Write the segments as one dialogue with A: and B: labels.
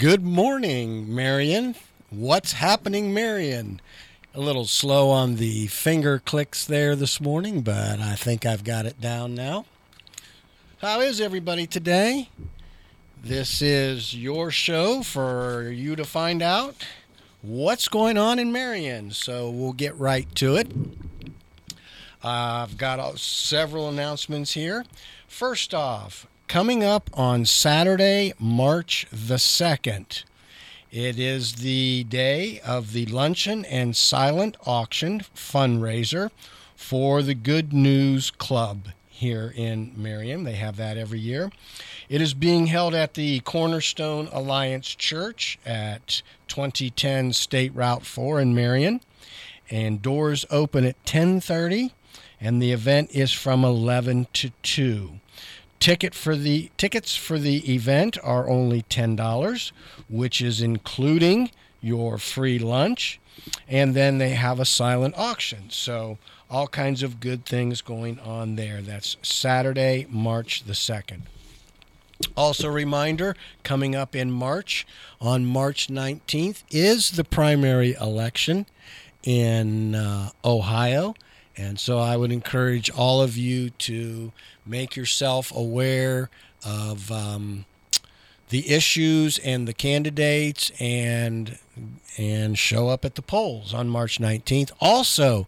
A: Good morning, Marion. What's happening, Marion? A little slow on the finger clicks there this morning, but I think I've got it down now. How is everybody today? This is your show for you to find out what's going on in Marion, so we'll get right to it. I've got several announcements here. First off, coming up on Saturday, March the 2nd, it is the day of the Luncheon and Silent Auction fundraiser for the Good News Club here in Marion. They have that every year. It is being held at the Cornerstone Alliance Church at 2010 State Route 4 in Marion. And doors open at 10:30, and the event is from 11 to 2. Tickets for the event are only $10, which is including your free lunch, and then they have a silent auction. So all kinds of good things going on there. That's Saturday, March the 2nd. Also, reminder, coming up in March, on March 19th, is the primary election in Ohio. And so I would encourage all of you to make yourself aware of the issues and the candidates and show up at the polls on March 19th. Also,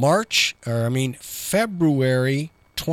A: February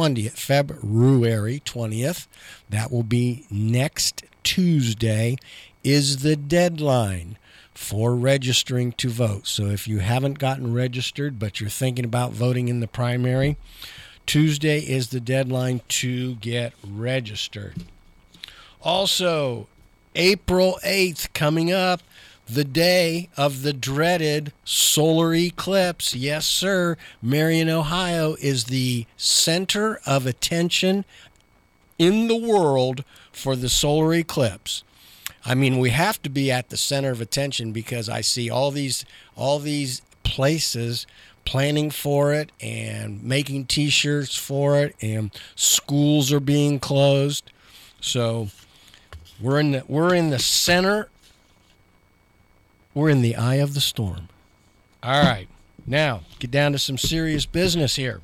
A: 20th, that will be next Tuesday, is the deadline for registering to vote. So if you haven't gotten registered but you're thinking about voting in the primary, Tuesday is the deadline to get registered. Also, April 8th coming up, the day of the dreaded solar eclipse. Yes, sir. Marion, Ohio is the center of attention in the world for the solar eclipse. I mean, we have to be at the center of attention because I see all these places planning for it and making T-shirts for it, and schools are being closed. So we're in the center. We're in the eye of the storm. All right, now get down to some serious business here.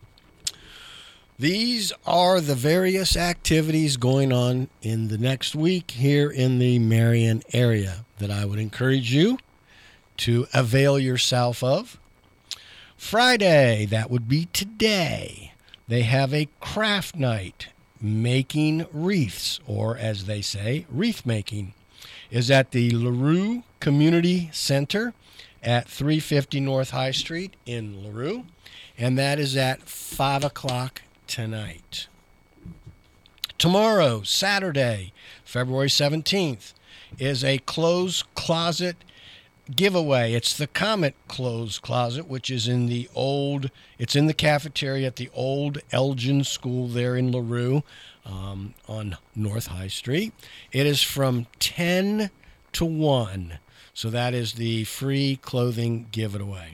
A: These are the various activities going on in the next week here in the Marion area that I would encourage you to avail yourself of. Friday, that would be today, they have a craft night making wreaths, or as they say, wreath making, is at the LaRue Community Center at 350 North High Street in LaRue, and that is at 5 o'clock tonight. Tomorrow, Saturday, February 17th, is a clothes closet giveaway. It's the Comet Clothes Closet, which is it's in the cafeteria at the old Elgin School there in LaRue on North High Street. It is from 10 to 1. So that is the free clothing giveaway.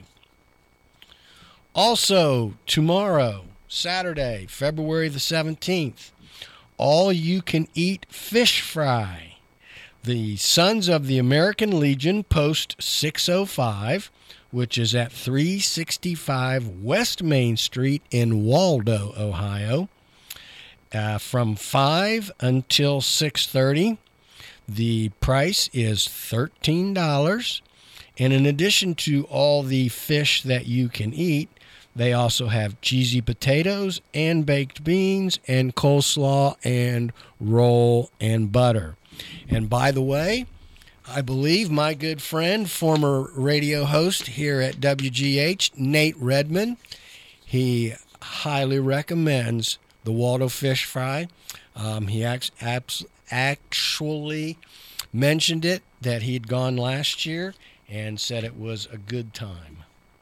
A: Also, tomorrow, Saturday, February the 17th, all-you-can-eat fish fry. The Sons of the American Legion, Post 605, which is at 365 West Main Street in Waldo, Ohio, from 5 until 6:30. The price is $13, and in addition to all the fish that you can eat, they also have cheesy potatoes and baked beans and coleslaw and roll and butter. And by the way, I believe my good friend, former radio host here at WGH, Nate Redman, he highly recommends the Waldo Fish Fry. He actually mentioned it, that he had gone last year, and said it was a good time.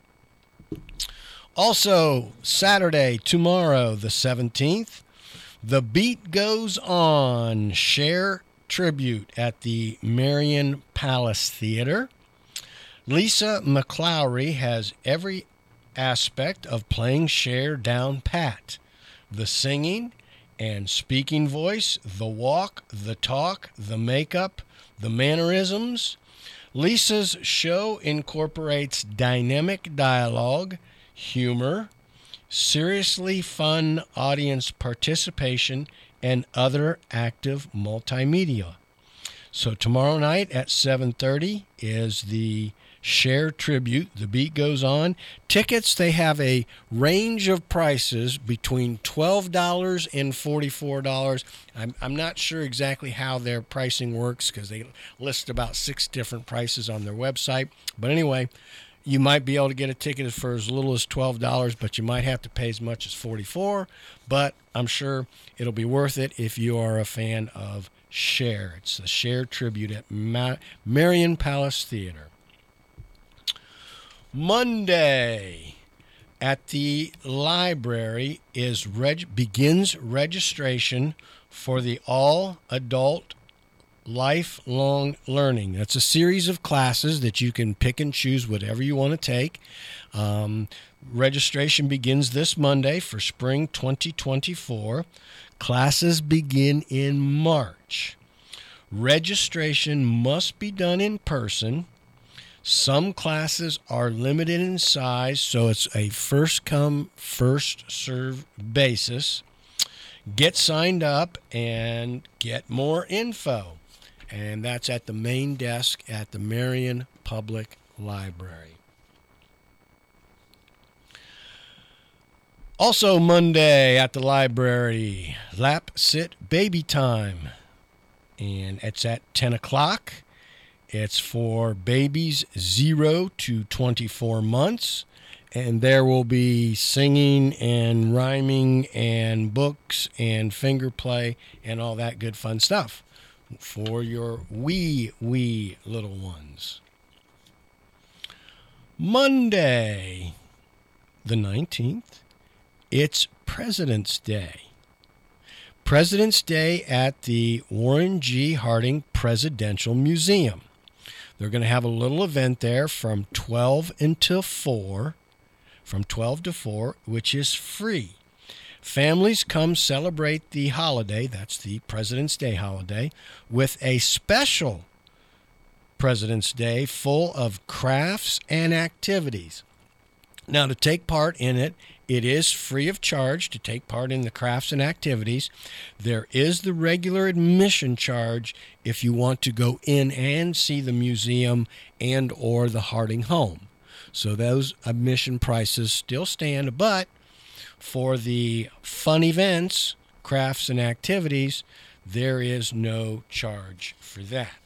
A: Also, Saturday, tomorrow, the 17th, The Beat Goes On, Cher tribute at the Marion Palace Theater. Lisa McClowry has every aspect of playing Cher down pat. The singing and speaking voice, the walk, the talk, the makeup, the mannerisms. Lisa's show incorporates dynamic dialogue, humor, seriously fun audience participation, and other active multimedia. So tomorrow night at 7:30 is the Cher tribute. The beat goes on. Tickets, they have a range of prices between $12 and $44. I'm not sure exactly how their pricing works because they list about 6 different prices on their website. But anyway, you might be able to get a ticket for as little as $12, but you might have to pay as much as $44. But I'm sure it'll be worth it if you are a fan of Cher. It's the Cher tribute at Marion Palace Theater. Monday at the library begins registration for the all-adult lifelong learning. That's a series of classes that you can pick and choose whatever you want to take. Registration begins this Monday for spring 2024. Classes begin in March. Registration must be done in person. Some classes are limited in size, so it's a first-come, first-served basis. Get signed up and get more info. And that's at the main desk at the Marion Public Library. Also Monday at the library, Lap Sit Baby Time. And it's at 10 o'clock. It's for babies 0 to 24 months. And there will be singing and rhyming and books and finger play and all that good fun stuff for your wee little ones. Monday, the 19th, it's President's Day. President's Day at the Warren G. Harding Presidential Museum. They're going to have a little event there from 12 until 4, from 12 to 4, which is free. Families come celebrate the holiday, that's the President's Day holiday, with a special President's Day full of crafts and activities. Now, to take part in it, it is free of charge to take part in the crafts and activities. There is the regular admission charge if you want to go in and see the museum and or the Harding home. So those admission prices still stand, but for the fun events, crafts and activities, there is no charge for that.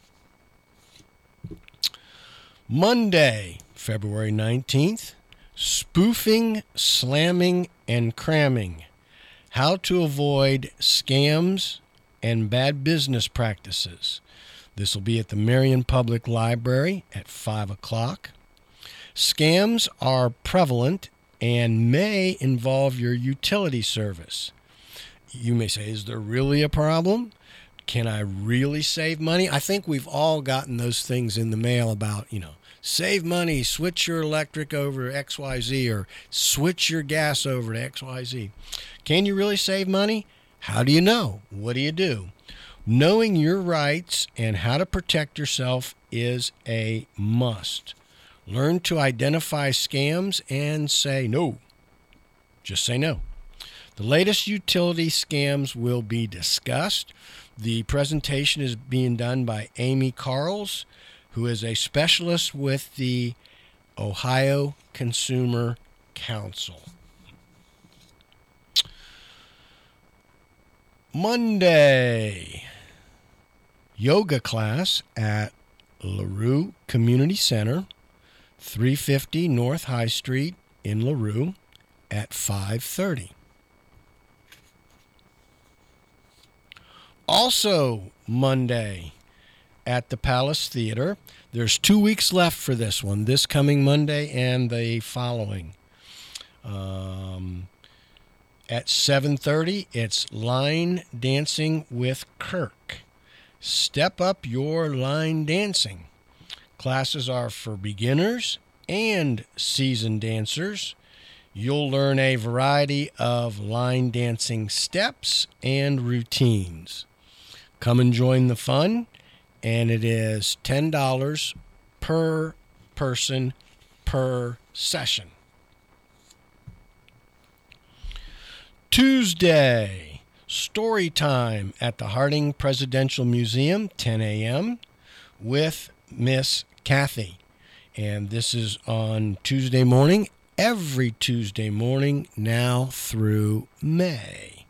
A: Monday, February 19th, spoofing, slamming, and cramming. How to avoid scams and bad business practices. This will be at the Marion Public Library at 5 o'clock. Scams are prevalent and may involve your utility service. You may say, is there really a problem? Can I really save money? I think we've all gotten those things in the mail about, save money, switch your electric over to XYZ, or switch your gas over to XYZ. Can you really save money? How do you know? What do you do? Knowing your rights and how to protect yourself is a must. Learn to identify scams and say no. Just say no. The latest utility scams will be discussed. The presentation is being done by Amy Carls, who is a specialist with the Ohio Consumer Council. Monday, yoga class at LaRue Community Center, 350 North High Street in LaRue at 5:30. Also Monday at the Palace Theater. There's 2 weeks left for this one, this coming Monday and the following. At 7:30, it's Line Dancing with Kirk. Step up your line dancing. Classes are for beginners and seasoned dancers. You'll learn a variety of line dancing steps and routines. Come and join the fun, and it is $10 per person per session. Tuesday, story time at the Harding Presidential Museum, 10 a.m. with Miss Kathy. And this is on Tuesday morning, every Tuesday morning now through May.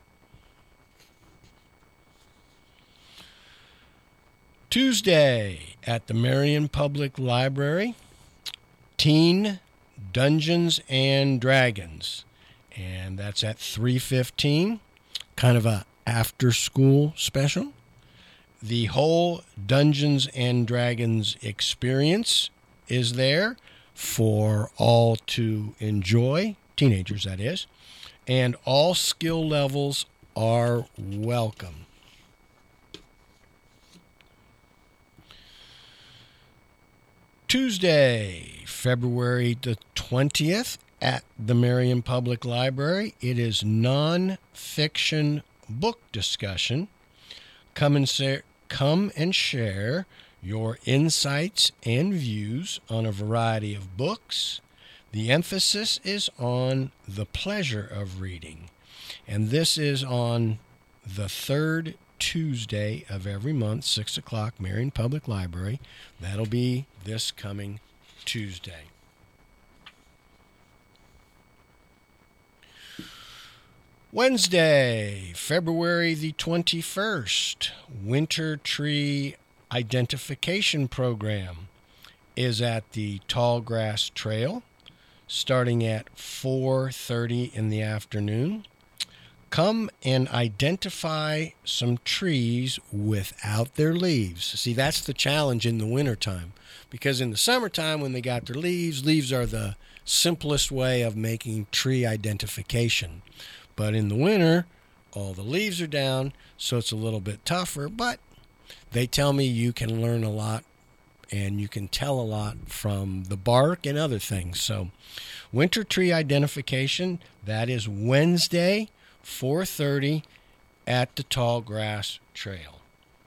A: Tuesday at the Marion Public Library, Teen Dungeons and Dragons. And that's at 3:15, kind of a after-school special. The whole Dungeons and Dragons experience is there for all to enjoy, teenagers that is, and all skill levels are welcome. Tuesday, February the 20th at the Marion Public Library, it is non-fiction book discussion. Come and share your insights and views on a variety of books. The emphasis is on the pleasure of reading, and this is on the third Tuesday of every month, 6 o'clock, Marion Public Library. That'll be this coming Tuesday. Wednesday, February the 21st, Winter Tree Identification Program is at the Tallgrass Trail, starting at 4:30 in the afternoon. Come and identify some trees without their leaves. See, that's the challenge in the wintertime, because in the summertime when they got their leaves are the simplest way of making tree identification. But in the winter, all the leaves are down, so it's a little bit tougher, but they tell me you can learn a lot and you can tell a lot from the bark and other things. So winter tree identification, that is Wednesday, 4:30 at the Tallgrass Trail.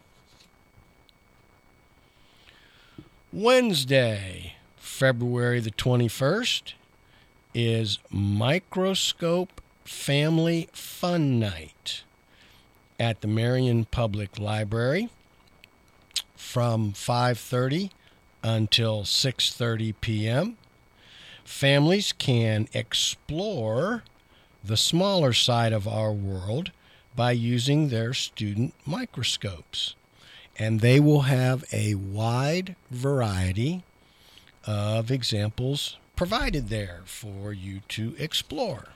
A: Wednesday, February the 21st, is Microscope Family Fun Night at the Marion Public Library from 5:30 until 6:30 p.m. Families can explore the smaller side of our world by using their student microscopes, and they will have a wide variety of examples provided there for you to explore.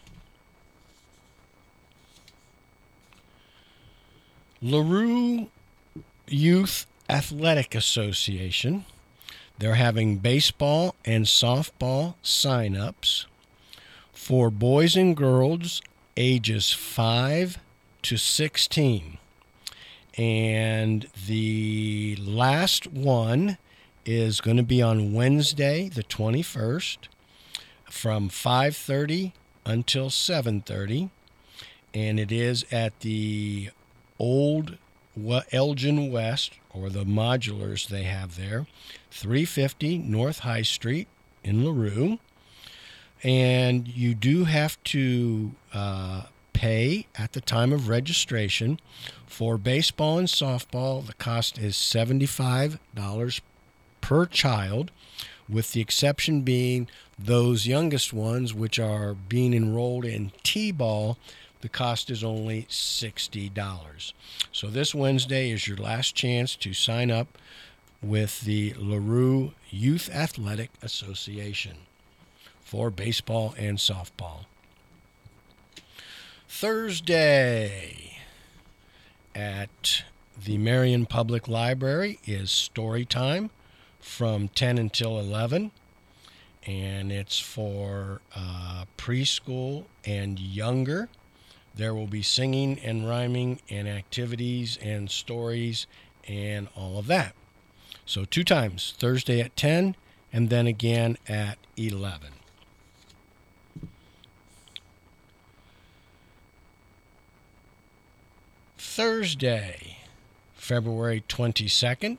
A: LaRue Youth Athletic Association, they're having baseball and softball sign-ups for boys and girls ages 5 to 16. And the last one is going to be on Wednesday, the 21st, from 5:30 until 7:30. And it is at the Old Elgin West, or the modulars they have there, 350 North High Street in LaRue. And you do have to pay at the time of registration. For baseball and softball, the cost is $75 per child, with the exception being those youngest ones, which are being enrolled in T-ball. The cost is only $60. So this Wednesday is your last chance to sign up with the LaRue Youth Athletic Association for baseball and softball. Thursday at the Marion Public Library is story time from 10 until 11, and it's for preschool and younger. There will be singing and rhyming and activities and stories and all of that. So 2 times, Thursday at 10 and then again at 11. Thursday, February 22nd.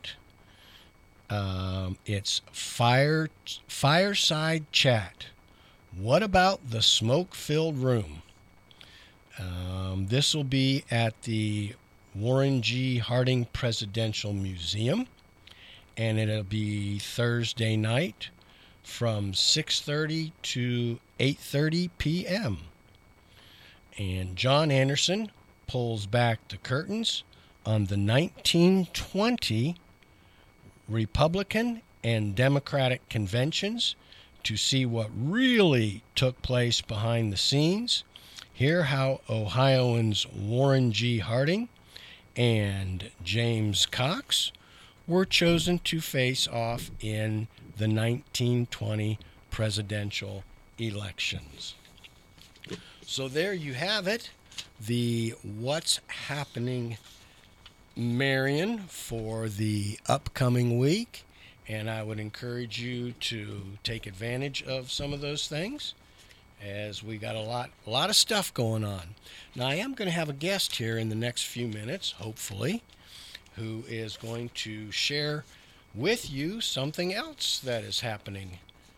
A: It's Fireside Chat. What about the smoke-filled room? This will be at the Warren G. Harding Presidential Museum, and it'll be Thursday night from 6:30 to 8:30 p.m. And John Anderson pulls back the curtains on the 1920 Republican and Democratic conventions to see what really took place behind the scenes, hear how Ohioans Warren G. Harding and James Cox were chosen to face off in the 1920 presidential elections. So there you have it, the What's Happening Marion for the upcoming week, and I would encourage you to take advantage of some of those things, as we got a lot of stuff going on. Now, I am going to have a guest here in the next few minutes, hopefully, who is going to share with you something else that is happening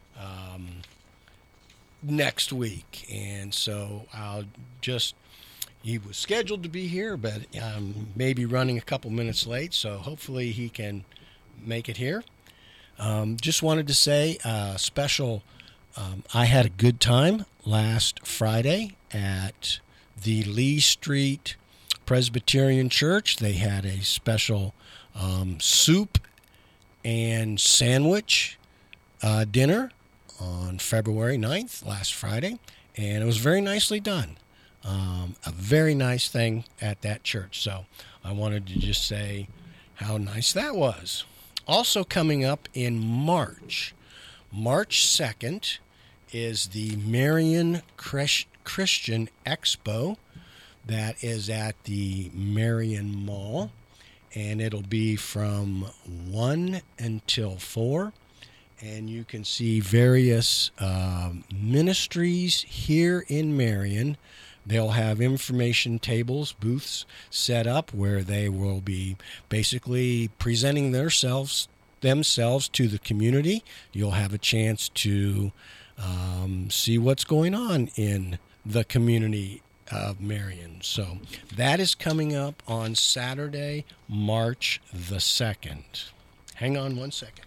A: next week. And so he was scheduled to be here, but maybe running a couple minutes late, so hopefully he can make it here. Just wanted to say special, I had a good time last Friday at the Lee Street Presbyterian Church. They had a special soup and sandwich dinner on February 9th, last Friday, and it was very nicely done. A very nice thing at that church. So I wanted to just say how nice that was. Also coming up in March 2nd, is the Marion Christian Expo. That is at the Marion Mall, and it'll be from 1 until 4. And you can see various ministries here in Marion. They'll have information tables, booths set up where they will be basically presenting themselves to the community. You'll have a chance to see what's going on in the community of Marion. So that is coming up on Saturday, March the 2nd. Hang on one second.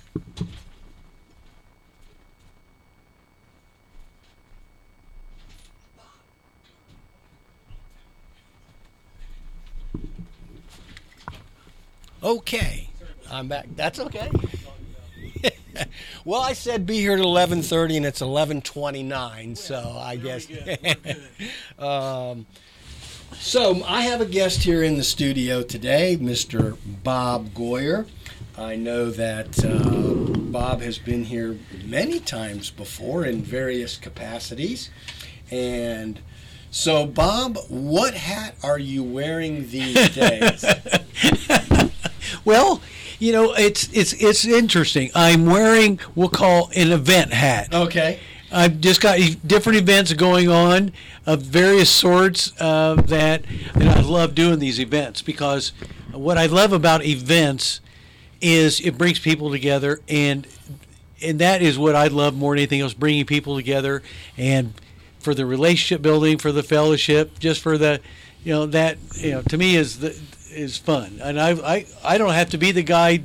A: Okay, I'm back. That's okay. Well, I said be here at 11:30, and it's 11:29, so I guess. So I have a guest here in the studio today, Mr. Bob Goyer. I know that Bob has been here many times before in various capacities. And so, Bob, what hat are you wearing these days?
B: Well, you know, it's interesting. I'm wearing, we'll call, an event hat.
A: Okay.
B: I've just got different events going on of various sorts and I love doing these events, because what I love about events is it brings people together, and that is what I love more than anything else, bringing people together, and for the relationship building, for the fellowship, just for the, to me is fun. And I don't have to be the guy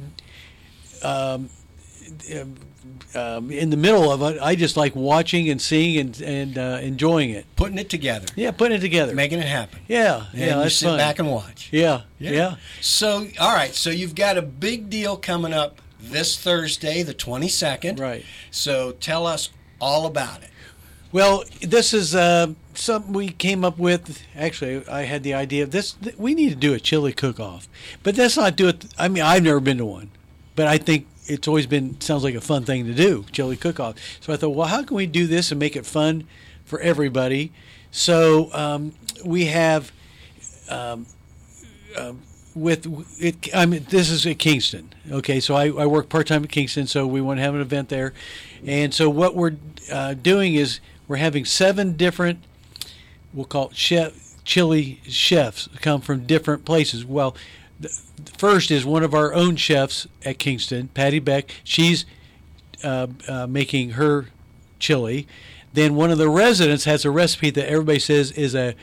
B: in the middle of it. I just like watching and seeing and enjoying it.
A: Putting it together.
B: Yeah, putting it together.
A: Making it happen.
B: Yeah,
A: and you
B: that's
A: sit
B: fun.
A: back and watch.
B: Yeah.
A: So, all right, so you've got a big deal coming up this Thursday, the 22nd.
B: Right.
A: So tell us all about it.
B: Well, this is something we came up with. Actually, I had the idea of this. We need to do a chili cook-off. But let's not do it. I mean, I've never been to one. But I think it's always sounds like a fun thing to do, chili cook-off. So I thought, well, how can we do this and make it fun for everybody? So we have, with it. I mean, this is at Kingston. Okay, so I work part-time at Kingston, so we want to have an event there. And so what we're doing is we're having 7 different, we'll call it chili chefs come from different places. Well, the first is one of our own chefs at Kingston, Patty Beck. She's making her chili. Then one of the residents has a recipe that everybody says is a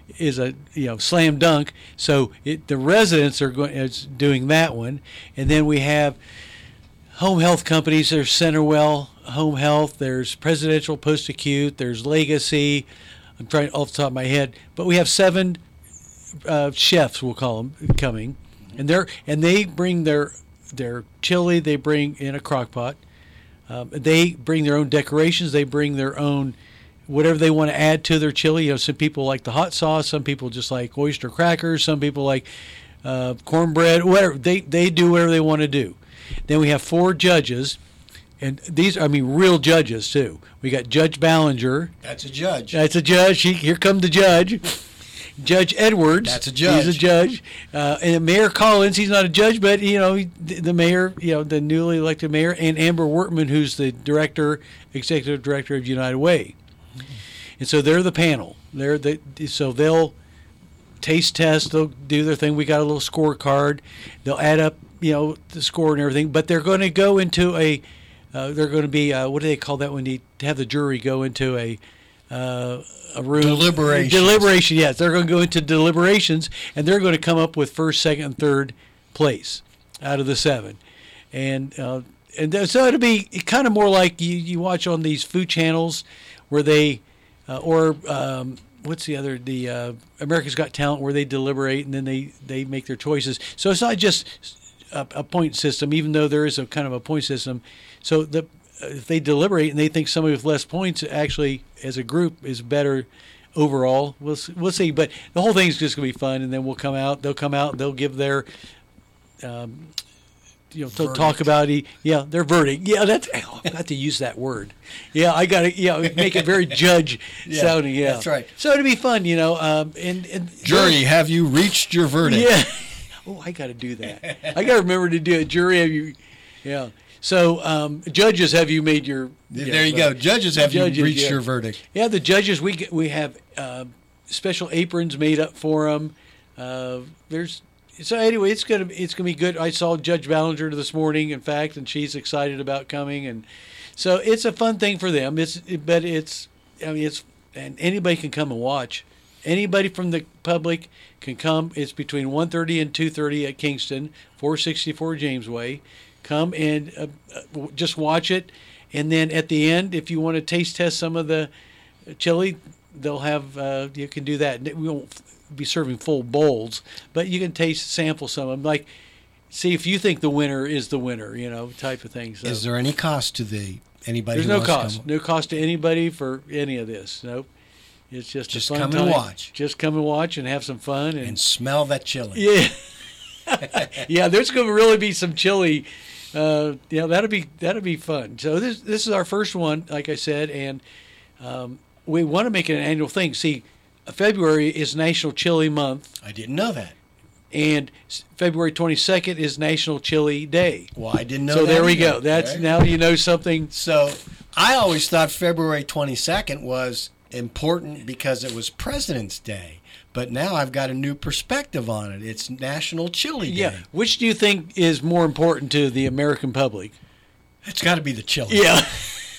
B: slam dunk. So the residents are doing that one, and then we have home health companies. There's Centerwell Home Health. There's Presidential Post Acute. There's Legacy. I'm trying off the top of my head, but we have 7 chefs, we'll call them, coming, and they bring their chili. They bring in a crock pot. They bring their own decorations. They bring their own whatever they want to add to their chili. Some people like the hot sauce. Some people just like oyster crackers. Some people like cornbread. Whatever they do, whatever they want to do. Then we have 4 judges, and these real judges too. We got Judge Ballinger.
A: That's a judge.
B: That's a judge. Here come the judge. Judge Edwards.
A: That's a judge.
B: He's a judge. And Mayor Collins, he's not a judge, but, the mayor, the newly elected mayor, and Amber Wortman, who's the executive director of United Way. And so they're the panel. So they'll taste test. They'll do their thing. We got a little scorecard. They'll add up, the score and everything. But they're going to go into they're going to be, what do they call that when you have the jury go into a room? Deliberation, yes. They're going to go into deliberations, and they're going to come up with first, second, and third place out of the 7. And so it'll be kind of more like you watch on these food channels where they, what's the other, the America's Got Talent, where they deliberate and then they make their choices. So it's not just a point system, even though there is a kind of a point system. So if they deliberate and they think somebody with less points actually as a group is better overall, we'll see. But the whole thing is just going to be fun, and then they'll come out, they'll give their to talk about their verdict. Yeah, I got to use that word. Yeah, I got to make it very judge sounding. Yeah,
A: that's right.
B: So it'll be fun, and
A: jury, have you reached your verdict?
B: Yeah. Oh, I got to do that. I got to remember to do it. Jury, have you? Yeah. So judges, have you made your?
A: There you go. Judges, have you reached your verdict?
B: Yeah, the judges, we have special aprons made up for them. So anyway, it's gonna be good. I saw Judge Ballinger this morning, in fact, and she's excited about coming, and so it's a fun thing for them. And anybody can come and watch. Anybody from the public can come. It's between 1:30 and 2:30 at Kingston, 464 James Way. Come and just watch it, and then at the end, if you want to taste test some of the chili, they'll have you can do that. We won't be serving full bowls, but you can sample some of them. Like, see if you think the winner is the winner, type of thing. So,
A: is there any cost to anybody?
B: There's no cost. No cost to anybody for any of this. Nope. It's just a fun
A: come
B: time.
A: And watch.
B: Just come and watch and have some fun
A: and smell that chili.
B: Yeah. Yeah, there's going to really be some chili. That'll be fun. So this is our first one, like I said, and we want to make it an annual thing. See, February is National Chili Month.
A: I didn't know that.
B: And February 22nd is National Chili Day.
A: Well, I didn't know
B: that. So there we
A: either.
B: go. That's right. Now you know something.
A: So I always thought February 22nd was important because it was President's Day. But now I've got a new perspective on it. It's National Chili Day.
B: Yeah. Which do you think is more important to the American public?
A: It's got to be the chili.
B: Yeah.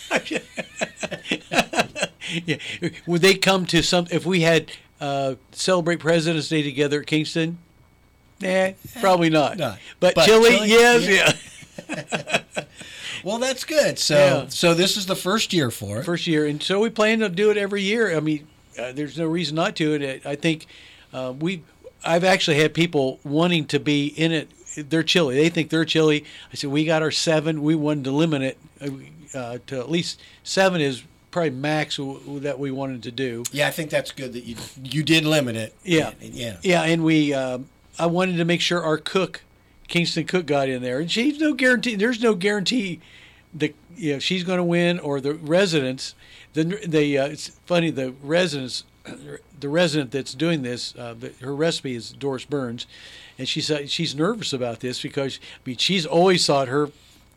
B: Yeah. Would they come to if we had celebrate President's Day together at Kingston? Probably not.
A: No.
B: But chili, yes, yeah.
A: Well, that's good. So this is the first year for it.
B: First year, and so we plan to do it every year. I mean, there's no reason not to. I think I've actually had people wanting to be in it. Their chili. They think their chili. I said, we got our 7. We wanted to limit it to at least 7 is probably max that we wanted to do.
A: Yeah, I think that's good that you did limit it.
B: Yeah.
A: Yeah,
B: and we I wanted to make sure our cook, Kingston cook, got in there, and she's no guarantee. There's no guarantee that she's going to win or the residents. It's funny, the resident that's doing this, her recipe is Doris Burns, and she said she's nervous about this because she's always thought her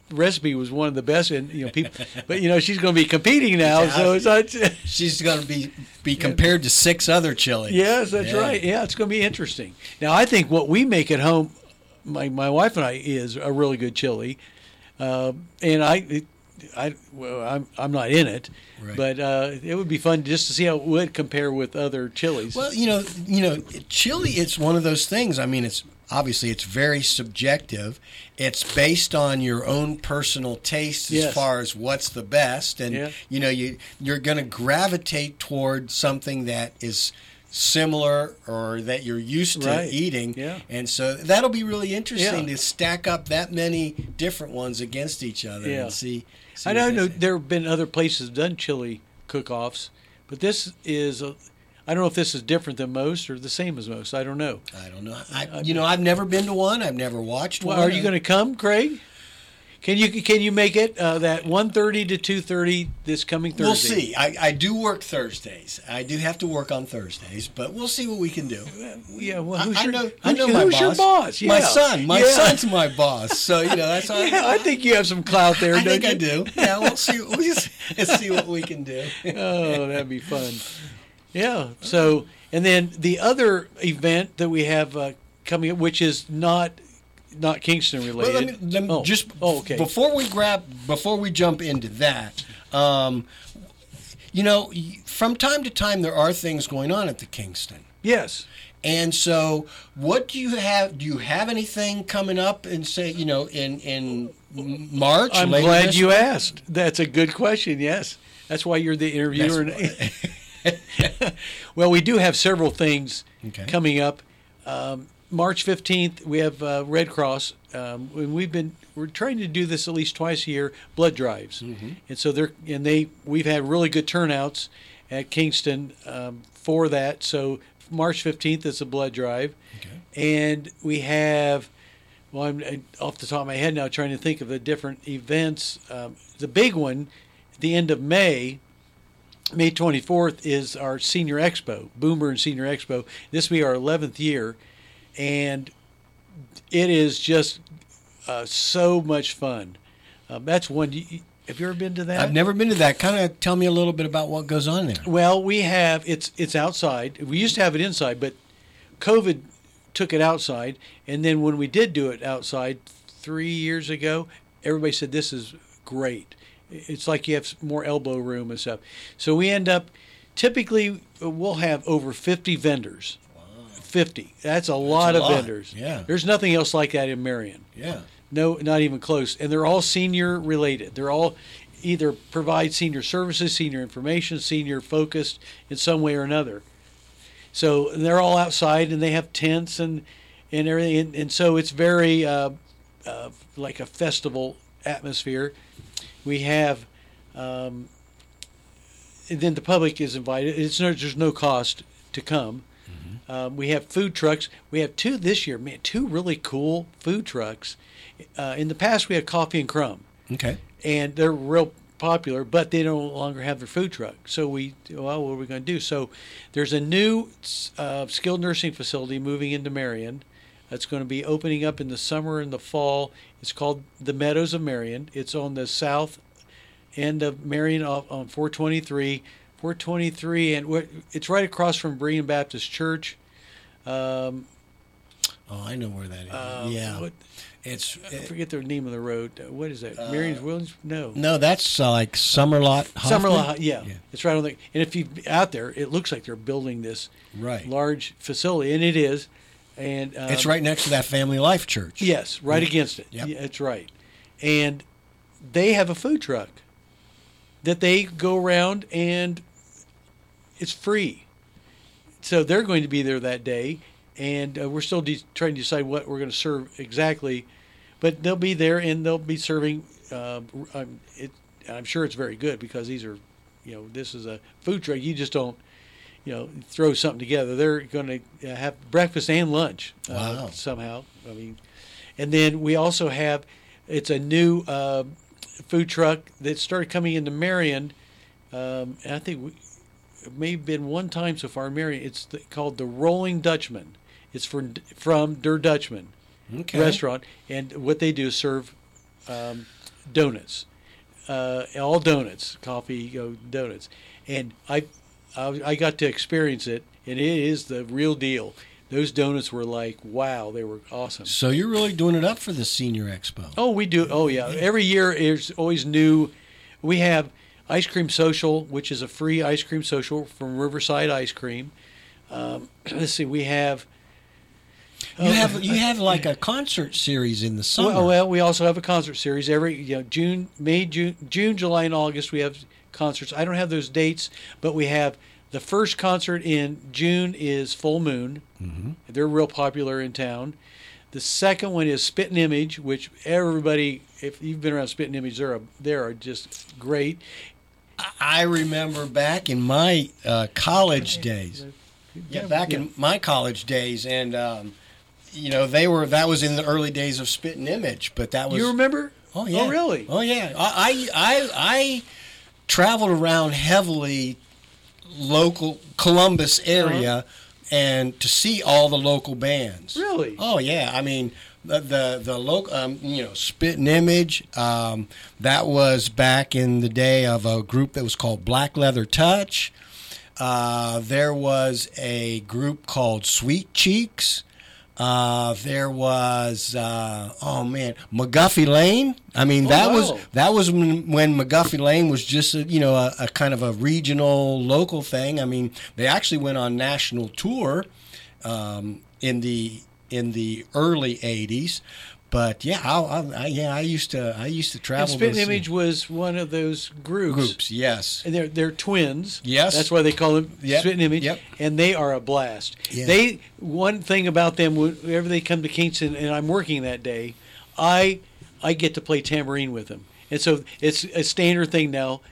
B: recipe was one of the best, and people. But she's going to be competing now, so it's not.
A: She's going to be compared to 6 other chilies.
B: Yes, that's right. Yeah, it's going to be interesting. Now, I think what we make at home, my wife and I, is a really good chili, and I'm not in it,
A: right.
B: But it would be fun just to see how it would compare with other chilies.
A: Well, chili, it's one of those things. I mean, it's very subjective. It's based on your own personal taste as far as what's the best, and you're going to gravitate toward something that is similar or that you're used to eating.
B: Yeah.
A: And so that'll be really interesting to stack up that many different ones against each other and see
B: I don't know. There have been other places that have done chili cook-offs, but this is I don't know if this is different than most or the same as most. I don't know.
A: I've never been to one. I've never watched one.
B: Are you going to come, Craig? Can you make it that 1:30 to 2:30 this coming Thursday?
A: We'll see. I do work Thursdays. I do have to work on Thursdays, but we'll see what we can do.
B: Yeah, well,
A: I know
B: who's your boss? Yeah.
A: My son. My son's my boss. So that's all.
B: Yeah, I think you have some clout there.
A: I think I do. Yeah, we'll see. We'll just see what we can do.
B: Oh, that'd be fun. Yeah. So, and then the other event that we have coming up, which is not Kingston related.
A: Well, okay. Before we jump into that, from time to time there are things going on at the Kingston.
B: Yes.
A: And so, what do you have? Do you have anything coming up in in March?
B: I'm glad you asked. That's a good question. Yes, that's why you're the interviewer. Well, we do have several things coming up. March 15th, we have Red Cross. We're trying to do this at least twice a year, blood drives, and so we've had really good turnouts at Kingston for that. So March 15th is a blood drive, and we have. Well, I'm off the top of my head now trying to think of the different events. The big one, at the end of May 24th, is our Senior Expo, Boomer and Senior Expo. This will be our 11th year. And it is just so much fun. That's one. Have you ever been to that?
A: I've never been to that. Kind of tell me a little bit about what goes on there.
B: Well, we have it's outside. We used to have it inside, but COVID took it outside. And then when we did do it outside 3 years ago, everybody said this is great. It's like you have more elbow room and stuff. So we end up typically we'll have over 50 vendors. 50. That's a lot of vendors.
A: Yeah.
B: There's nothing else like that in Marion.
A: Yeah.
B: No, not even close. And they're all senior related. They're all either provide senior services, senior information, senior focused in some way or another. So they're all outside and they have tents and everything. And so it's very like a festival atmosphere. We have, and then the public is invited. There's no cost to come. We have food trucks. We have two this year, two really cool food trucks. In the past, we had Coffee and Crumb.
A: Okay.
B: And they're real popular, but they no longer have their food truck. So what are we going to do? So there's a new skilled nursing facility moving into Marion. That's going to be opening up in the summer and the fall. It's called the Meadows of Marion. It's on the south end of Marion on 423. 423, and it's right across from Berean Baptist Church.
A: I know where that is. Yeah.
B: I forget the name of the road. What is that? Marion's Williams? No.
A: No, that's like Summerlot.
B: Summerlot, yeah. It's right on the. And if you're out there, it looks like they're building this large facility, and it is. And
A: it's right next to that Family Life Church.
B: Yes, right against it.
A: Yep.
B: Yeah, that's right. And they have a food truck that they go around and it's free. So they're going to be there that day, and we're still trying to decide what we're going to serve exactly. But they'll be there, and they'll be serving. I'm sure it's very good because these are, this is a food truck. You just don't, throw something together. They're going to have breakfast and lunch somehow. I mean, and then we also have, it's a new food truck that started coming into Marion. And I think it may have been one time so far in Marion. It's called the Rolling Dutchman. It's from Der Dutchman restaurant, and what they do is serve donuts, all donuts, coffee, donuts, and I got to experience it, and it is the real deal. Those donuts were like, wow, they were awesome.
A: So you're really doing it up for the Senior Expo.
B: Oh, we do. Oh, yeah. Every year is always new. We have Ice Cream Social, which is a free ice cream social from Riverside Ice Cream. Let's see, we have.
A: You have like a concert series in the summer.
B: Well, we also have a concert series every June, July, and August. We have concerts. I don't have those dates, but we have the first concert in June is Full Moon.
A: Mm-hmm.
B: They're real popular in town. The second one is Spit and Image, which everybody, if you've been around Spit and Image, they are just great.
A: I remember back in my college days. In my college days, and that was in the early days of Spit and Image, but that was.
B: You remember?
A: Oh yeah.
B: Oh really?
A: Oh yeah. I traveled around heavily, local Columbus area, and to see all the local bands.
B: Really?
A: Oh yeah. I mean, the local, Spit and Image. That was back in the day of a group that was called Black Leather Touch. There was a group called Sweet Cheeks. There was McGuffey Lane. I mean, that was when McGuffey Lane was just a kind of a regional local thing. I mean, they actually went on national tour in the early '80s. But yeah, I used to travel.
B: And Spit and Image was one of those groups.
A: Yes.
B: And they're twins.
A: Yes.
B: That's why they call them
A: Yep.
B: Spit and Image.
A: Yep.
B: And they are a blast.
A: Yeah.
B: One thing about them, whenever they come to Kingston, and I'm working that day, I get to play tambourine with them, and so it's a standard thing now.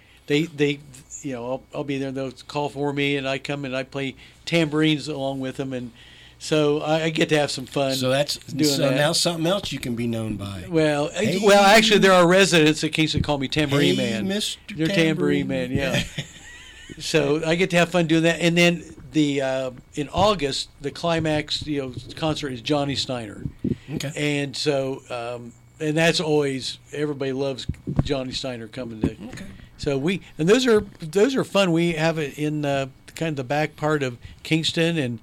B: I'll be there. They'll call for me, and I come and I play tambourines along with them, and so I get to have some fun.
A: So
B: doing that.
A: Now something else you can be known by.
B: Well, actually, there are residents at Kingston call me Tambourine
A: Hey,
B: Man.
A: Mr.
B: They're Tambourine Man, yeah. So I get to have fun doing that, and then in August the climax concert is Johnny Steiner.
A: Okay.
B: And so and that's always, everybody loves Johnny Steiner coming to.
A: Okay.
B: So those are fun. We have it in kind of the back part of Kingston, and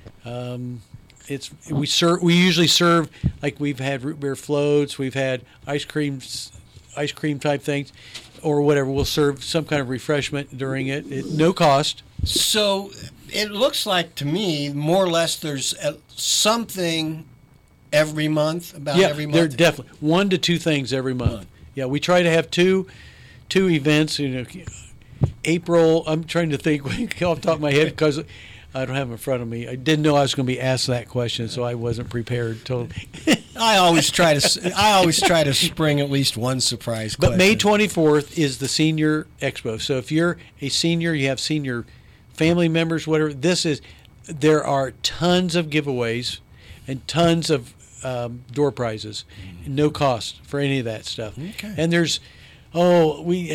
B: we usually serve, like, we've had root beer floats, we've had ice cream type things, or whatever. We'll serve some kind of refreshment during it, no cost.
A: So it looks like to me, more or less, there's something every month. Every month.
B: There definitely 1 to 2 things every month. Yeah, we try to have two events. April. I'm trying to think off the top of my head because I don't have it in front of me. I didn't know I was going to be asked that question, so I wasn't prepared totally.
A: I always try to spring at least one surprise question.
B: But May 24th is the Senior Expo. So if you're a senior, you have senior family members, whatever. There are tons of giveaways and tons of door prizes, no cost for any of that stuff.
A: Okay.
B: And we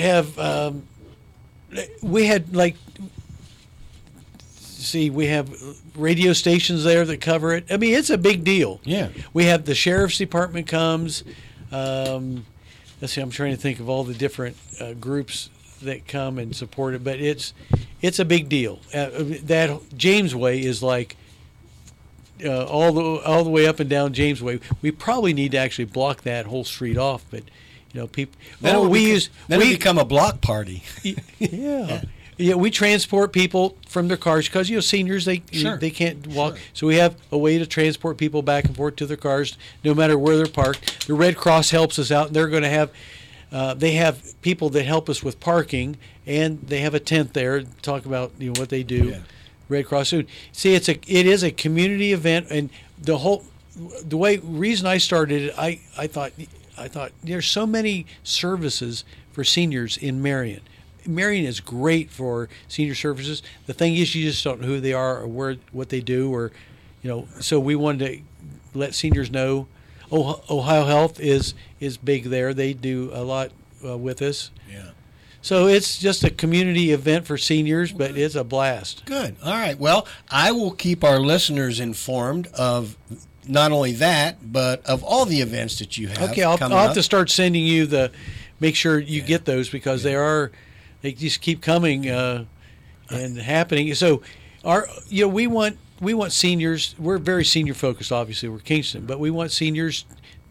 B: have radio stations there that cover it. I mean, it's a big deal.
A: Yeah.
B: We have the sheriff's department comes. Let's see, I'm trying to think of all the different groups that come and support it, but it's a big deal. That James Way is like all the way up and down James Way. We probably need to actually block that whole street off, but people.
A: Then it become a block party.
B: Yeah. Yeah, we transport people from their cars because seniors they can't walk.
A: Sure.
B: So we have a way to transport people back and forth to their cars, no matter where they're parked. The Red Cross helps us out, and they're going to have. They have people that help us with parking, and they have a tent there to talk about what they do.
A: Yeah.
B: Red Cross soon. See, it is a community event, and reason I started it, I thought there's so many services for seniors in Marion. Marion is great for senior services. The thing is, you just don't know who they are or what they do, or So we wanted to let seniors know. Ohio Health is big there. They do a lot with us.
A: Yeah.
B: So it's just a community event for seniors, but it's a blast.
A: Good. All right. Well, I will keep our listeners informed of not only that, but of all the events that you have.
B: Okay, I'll have to start sending you make sure you get those because they just keep coming and happening. So we want seniors. We're very senior focused, obviously. We're Kingston, but we want seniors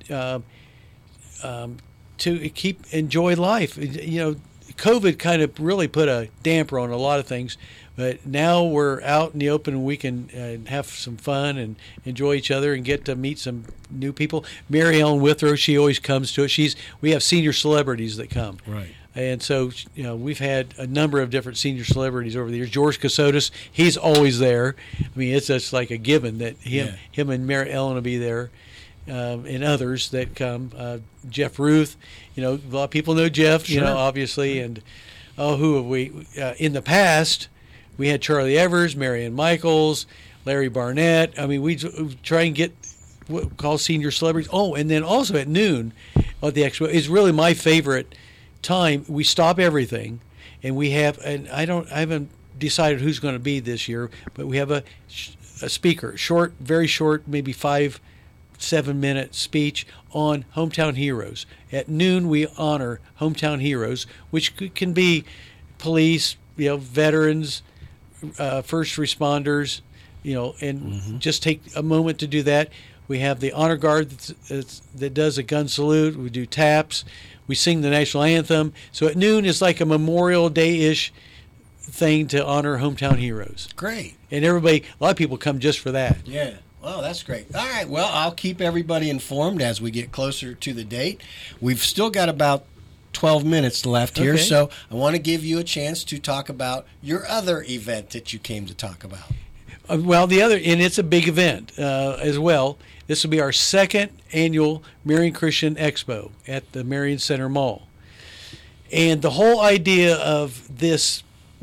B: to enjoy life. COVID kind of really put a damper on a lot of things, but now we're out in the open and we can have some fun and enjoy each other and get to meet some new people. Mary Ellen Withrow, she always comes to it. We have senior celebrities that come.
A: Right.
B: And so, we've had a number of different senior celebrities over the years. George Casotis, he's always there. I mean, it's just like a given that him and Mary Ellen will be there. And others that come. Jeff Ruth, a lot of people know Jeff,
A: Sure.
B: Obviously. And, who have we? In the past, we had Charlie Evers, Marianne Michaels, Larry Barnett. I mean, we try and get what we call senior celebrities. Oh, and then also at noon at the expo is really my favorite time. We stop everything, and we have, and I haven't decided who's going to be this year, but we have a speaker, very short, maybe 5-7-minute speech on hometown heroes. At noon, we honor hometown heroes, which can be police, veterans, first responders, and just take a moment to do that. We have the honor guard that does a gun salute. We do taps. We sing the national anthem. So at noon, it's like a Memorial Day-ish thing to honor hometown heroes.
A: Great.
B: And a lot of people come just for that.
A: Yeah. Well, that's great. All right. Well, I'll keep everybody informed as we get closer to the date. We've still got about 12 minutes left here, so I want to give you a chance to talk about your other event that you came to talk about.
B: Well, and it's a big event as well. This will be our second annual Marion Christian Expo at the Marion Center Mall. And the whole idea of this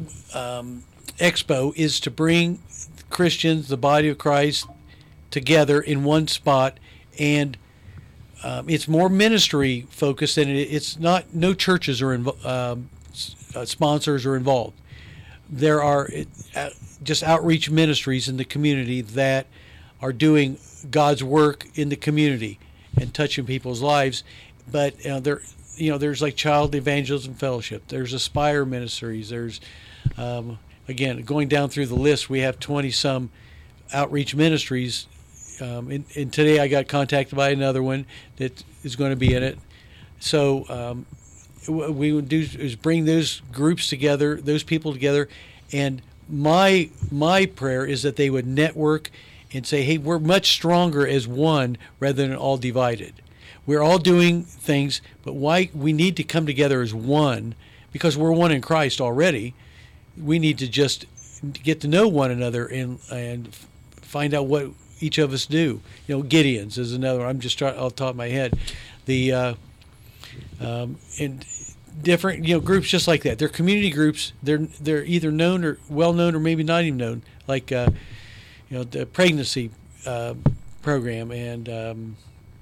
B: expo is to bring Christians, the body of Christ, together in one spot, and it's more ministry focused than it's not. No churches are sponsors are involved. There are just outreach ministries in the community that are doing God's work in the community and touching people's lives. But there's like Child Evangelism Fellowship. There's Aspire Ministries. There's again, going down through the list, we have 20-some outreach ministries. And today I got contacted by another one that is going to be in it. So what we would do is bring those groups together, those people together, and my prayer is that they would network and say, hey, we're much stronger as one rather than all divided. We're all doing things, but why we need to come together as one, because we're one in Christ already. We need to just get to know one another and find out what each of us do. Gideon's is another one. I'm just trying off the top of my head. The and different groups just like that. They're community groups. They're either known or well known or maybe not even known, like the pregnancy program and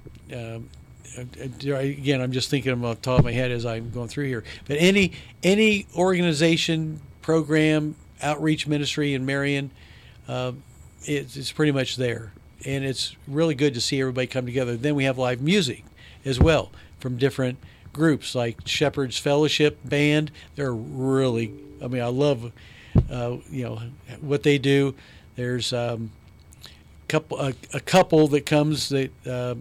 B: again, I'm just thinking off the top of my head as I'm going through here. But any organization, program, outreach ministry in Marion, it's pretty much there. And it's really good to see everybody come together. Then we have live music as well from different groups like Shepherd's Fellowship Band. They're really, I love what they do. There's a couple that comes that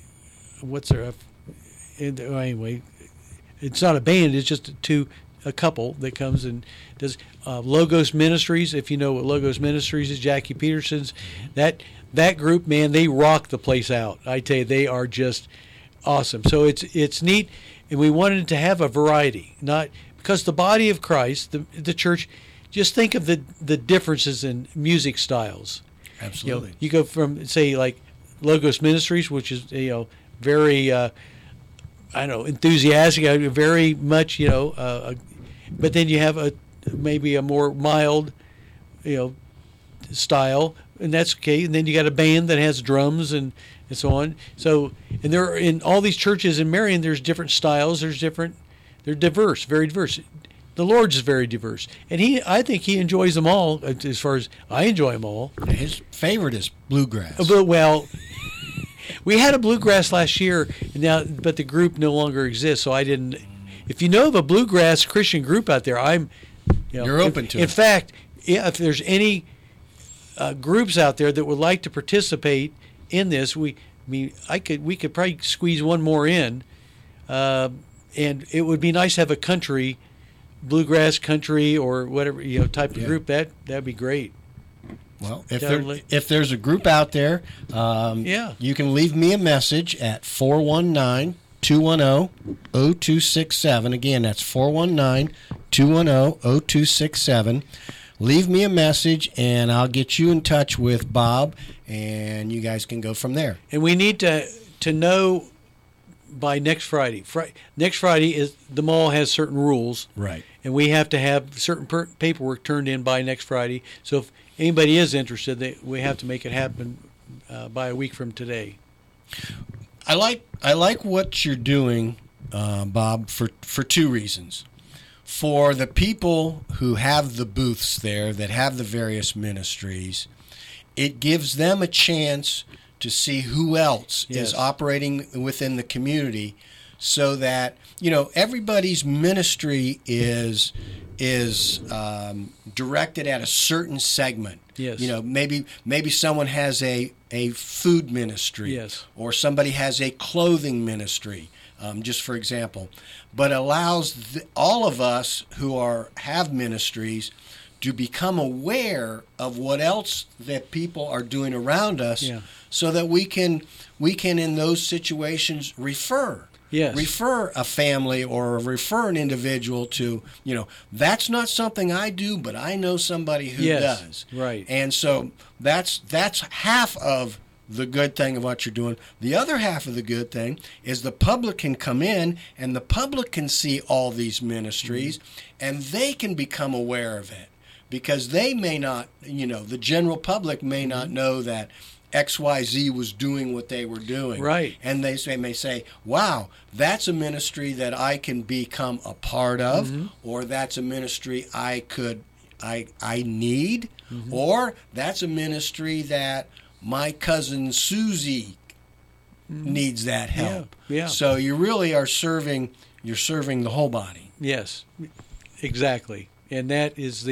B: anyway, it's not a band, it's just a couple that comes and does Logos Ministries. If you know what Logos Ministries is, Jackie Peterson's, that group, man, they rock the place out. I tell you, they are just awesome. So it's neat, and we wanted to have a variety, not because the body of Christ, the church. Just think of the differences in music styles.
A: Absolutely.
B: You go from, say, like Logos Ministries, which is very enthusiastic, very much but then you have maybe a more mild style, and that's okay. And then you got a band that has drums and so on. So, and there in all these churches in Marion, there's different styles. They're diverse, very diverse. The Lord's is very diverse, and I think He enjoys them all. As far as I enjoy them all,
A: his favorite is bluegrass.
B: Well, we had a bluegrass last year, but the group no longer exists, so I didn't. if you know of a bluegrass Christian group out there,
A: You're open to it.
B: In fact, if there's any groups out there that would like to participate in this, we could probably squeeze one more in, and it would be nice to have a country, bluegrass country or whatever type of group. That'd be great.
A: Well, if there's a group out there, you can leave me a message at 419-210-0267. Again, that's 419-210-0267. Leave me a message, and I'll get you in touch with Bob, and you guys can go from there.
B: And we need to know by next Friday. Next Friday is the mall has certain rules,
A: right?
B: And we have to have certain paperwork turned in by next Friday. So if anybody is interested, we have to make it happen by a week from today.
A: I like what you're doing, Bob, for two reasons. For the people who have the booths there that have the various ministries, it gives them a chance to see who else is operating within the community, so that everybody's ministry is directed at a certain segment.
B: Yes.
A: Maybe someone has a food ministry.
B: Yes.
A: Or somebody has a clothing ministry, just for example. But allows all of us who have ministries to become aware of what else that people are doing around us, so that we can in those situations refer a family or refer an individual to, that's not something I do, but I know somebody who does.
B: Right.
A: And so that's half of the good thing of what you're doing. The other half of the good thing is the public can come in, and the public can see all these ministries, and they can become aware of it, because they may not, the general public may not know that XYZ was doing what they were doing.
B: Right.
A: And they may say, wow, that's a ministry that I can become a part of, or that's a ministry I need, or that's a ministry that my cousin Susie needs that help.
B: Yeah.
A: So you really are serving the whole body.
B: Yes, exactly. And that's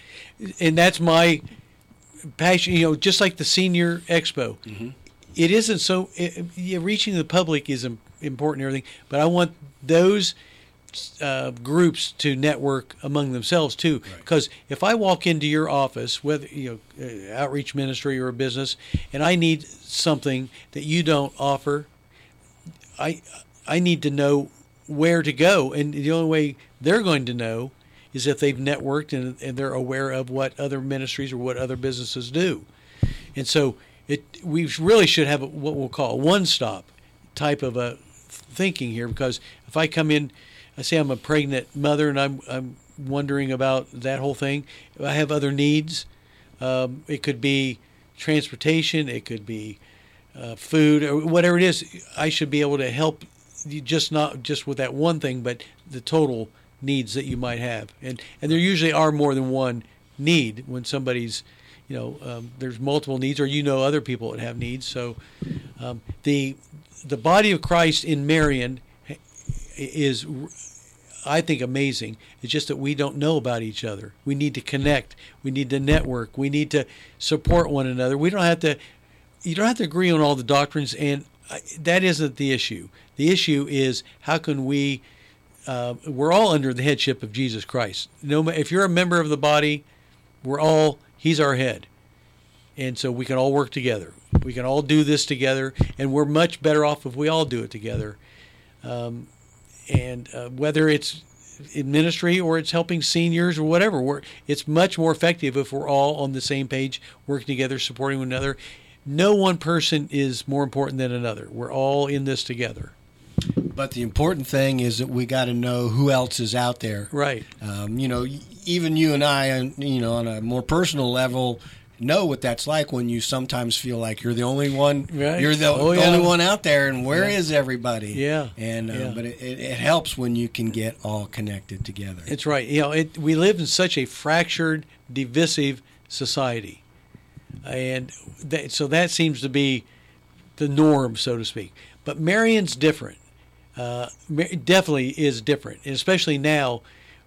B: my passion, just like the Senior Expo. It isn't so, reaching the public is important and everything, but I want those groups to network among themselves too. Because if I walk into your office, whether outreach ministry or a business, and I need something that you don't offer, I need to know where to go, and the only way they're going to know is if they've networked and they're aware of what other ministries or what other businesses do. And so we really should have what we'll call a one-stop type of a thinking here, because if I come in, I say I'm a pregnant mother and I'm wondering about that whole thing. If I have other needs, it could be transportation, it could be food, or whatever it is. I should be able to help you, not just with that one thing, but the total needs that you might have. And there usually are more than one need when somebody's, there's multiple needs, or other people that have needs. So the body of Christ in Marion is, I think, amazing. It's just that we don't know about each other. We need to connect. We need to network. We need to support one another. You don't have to agree on all the doctrines, and that isn't the issue. The issue is, how can we, we're all under the headship of Jesus Christ. If you're a member of the body, he's our head. And so we can all work together. We can all do this together, and we're much better off if we all do it together. And whether it's in ministry or it's helping seniors or whatever, it's much more effective if we're all on the same page, working together, supporting one another. No one person is more important than another. We're all in this together.
A: But the important thing is that we got to know who else is out there.
B: Right.
A: Even you and I, on a more personal level, know what that's like when you sometimes feel like you're the only one.
B: Right.
A: You're the only one out there, and where is everybody?
B: Yeah.
A: And but it helps when you can get all connected together.
B: It's right. We live in such a fractured, divisive society, and so that seems to be the norm, so to speak. But Marion's different. definitely is different, and especially now.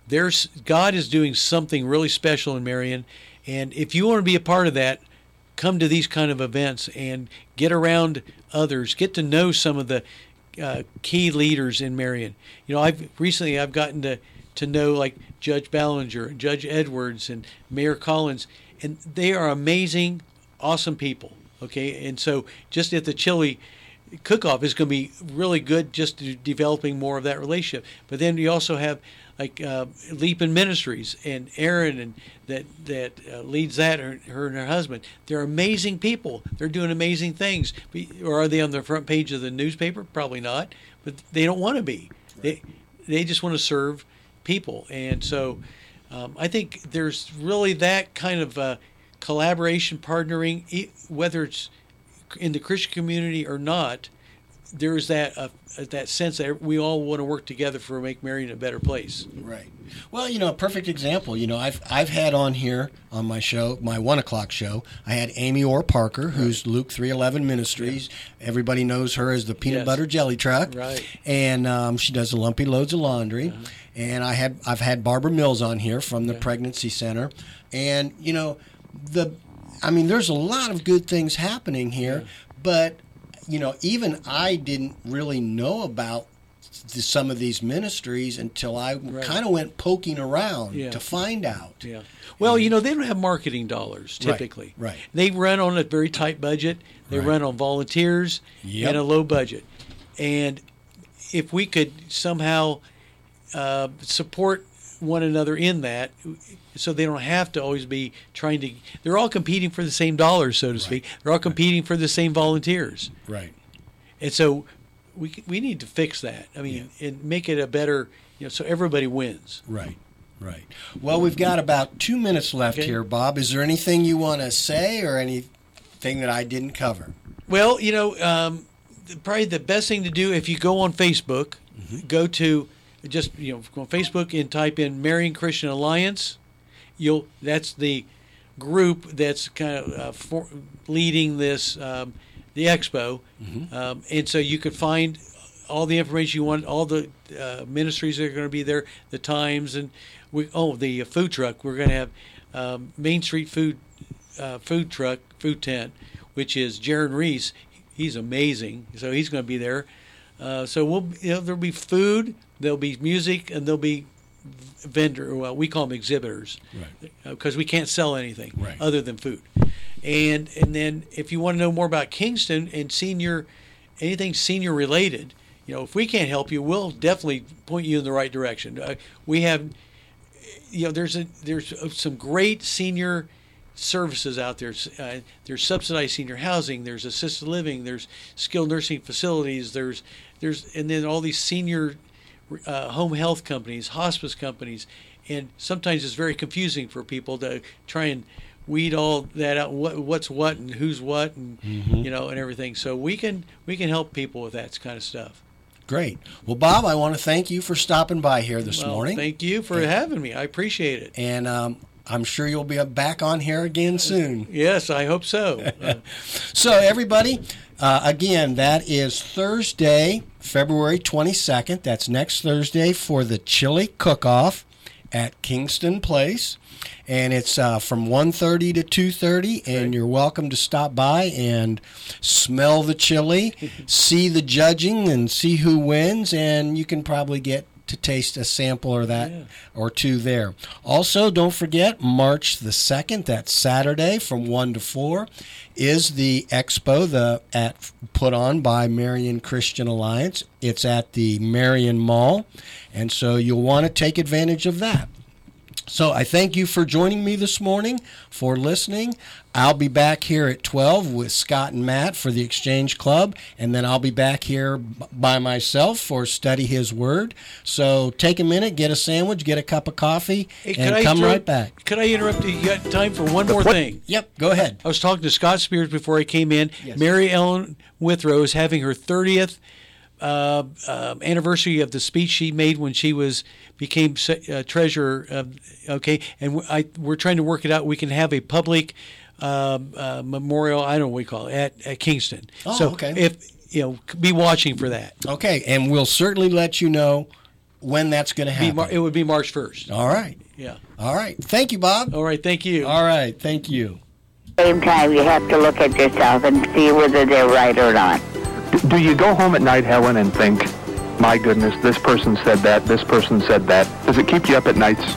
B: God is doing something really special in Marion, and if you want to be a part of that, come to these kind of events and get around others, get to know some of the key leaders in Marion. I've gotten to know like Judge Ballinger and Judge Edwards and Mayor Collins, and they are amazing, awesome people. Okay, and so just at the chili cook-off is going to be really good, just to developing more of that relationship. But then you also have like Leapin Ministries and Erin, and that leads that, her and her husband. They're amazing people. They're doing amazing things. Or are they on the front page of the newspaper? Probably not. But they don't want to be. Right. They just want to serve people. And so I think there's really that kind of collaboration, partnering, whether it's in the Christian community or not. There is that sense that we all want to work together for make Marion a better place.
A: Right. Well, a perfect example. I've had on here on my show, my 1 o'clock show, I had Amy Orr Parker, who's Luke 3:11 Ministries. Yeah. Everybody knows her as the peanut butter jelly truck.
B: Right.
A: And she does the lumpy loads of laundry. Uh-huh. And I've had Barbara Mills on here from the Pregnancy Center. And there's a lot of good things happening here, but even I didn't really know about some of these ministries until I kind of went poking around to find out.
B: Yeah. Well, they don't have marketing dollars typically.
A: Right.
B: They run on a very tight budget. They run on volunteers and a low budget. And if we could somehow support one another in that, so they don't have to always be trying to. They're all competing for the same dollars, so to speak. They're all competing for the same volunteers.
A: Right.
B: And so we need to fix that. I mean, and make it a better, so everybody wins.
A: Right. Right. Well, we've got about 2 minutes left here, Bob. Is there anything you want to say or anything that I didn't cover?
B: Well, probably the best thing to do if you go on Facebook, go to just go on Facebook and type in Marion Christian Alliance. That's the group that's kind of leading this the expo, and so you could find all the information you want, all the ministries that are going to be there, the times, and the food truck. We're going to have Main Street food tent, which is Jaron Reese. He's amazing, so he's going to be there. So there'll be food, there'll be music, and there'll be we call them exhibitors, because we can't sell anything other than food. And then if you want to know more about Kingston and anything senior related, if we can't help you, we'll definitely point you in the right direction. We have, there's some great senior services out there. There's subsidized senior housing, there's assisted living, there's skilled nursing facilities, there's and then all these senior home health companies, hospice companies, and sometimes it's very confusing for people to try and weed all that out, what's what and who's what, and and everything. So we can help people with that kind of stuff.
A: Great. Well, Bob, I want to thank you for stopping by here this morning.
B: Thank you for having me. I appreciate it.
A: And I'm sure you'll be back on here again soon.
B: Yes, I hope so.
A: So, everybody, again, that is Thursday, February 22nd. That's next Thursday for the Chili Cook-Off at Kingston Place. And it's from 1:30 to 2:30, and you're welcome to stop by and smell the chili, see the judging, and see who wins, and you can probably get to taste a sample or two there. Also, don't forget, March the 2nd, that's Saturday from 1 to 4, is the expo put on by Marion Christian Alliance. It's at the Marion Mall, and so you'll want to take advantage of that. So I thank you for joining me this morning, for listening. I'll be back here at 12 with Scott and Matt for the Exchange Club, and then I'll be back here by myself for Study His Word. So take a minute, get a sandwich, get a cup of coffee, and come right back.
B: Could I interrupt you? You got time for one more thing?
A: Yep, go ahead.
B: I was talking to Scott Spears before I came in.
A: Yes.
B: Mary Ellen Withrow is having her 30th anniversary of the speech she made when she became treasurer. And we're trying to work it out. We can have a public memorial. I don't know what we call it at Kingston.
A: Oh,
B: so
A: okay.
B: be watching for that.
A: Okay, and we'll certainly let you know when that's going to happen.
B: It would be March 1st.
A: All right.
B: Yeah.
A: All right. Thank you, Bob.
B: All right. Thank you.
A: All right. Thank you.
C: Same time, you have to look at yourself and see whether they're right or not.
D: Do you go home at night, Helen, and think, my goodness, this person said that, this person said that? Does it keep you up at nights?